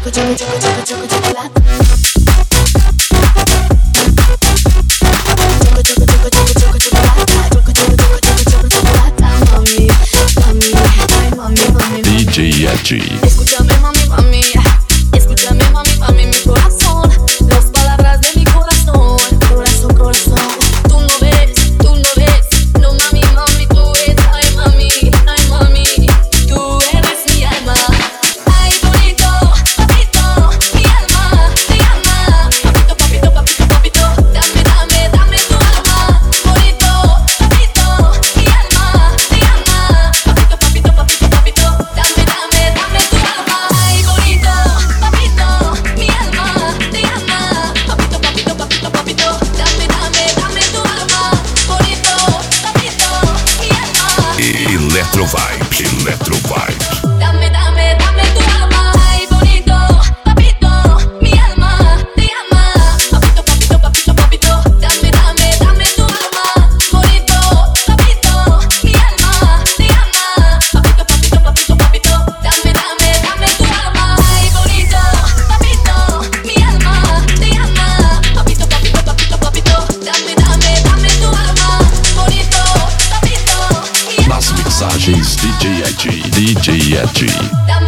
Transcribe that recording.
DJ Edgy. Escúchame mami, mami, escúchame mami, mami, mi corazón, las palabras de mi corazón, corazón, corazón. Tú no ves, no mami, mami, tú eres, ay mami, tú eres mi alma. Ay bonito, papito, mi alma, te llama. Papito, papito, papito, papito, dame, dame, dame tu alma. Bonito, papito, mi alma, te llama. Papito, papito, papito, papito, dame, dame, dame tu alma. Ay bonito, papito, mi alma, te llama. Papito, papito, papito, papito, dame, dame, dame tu alma. Bonito, papito, mi alma. Electro Vibes, Electro Vibes. Dame, dame, dame tu alma. Ay bonito, papito, mi alma, te llama. Papito, papito, papito, papito, dame, dame, dame tu alma. Bonito, papito, mi alma, te llama. Papito, papito, papito, papito, dame, dame, dame tu alma. Ay bonito, papito, mi alma, te llama. Papito, papito, papito, papito, dame, dame, dame tu alma. Bonito, papito, mi alma. Nas mixagens DJ Edgy, DJ Edgy.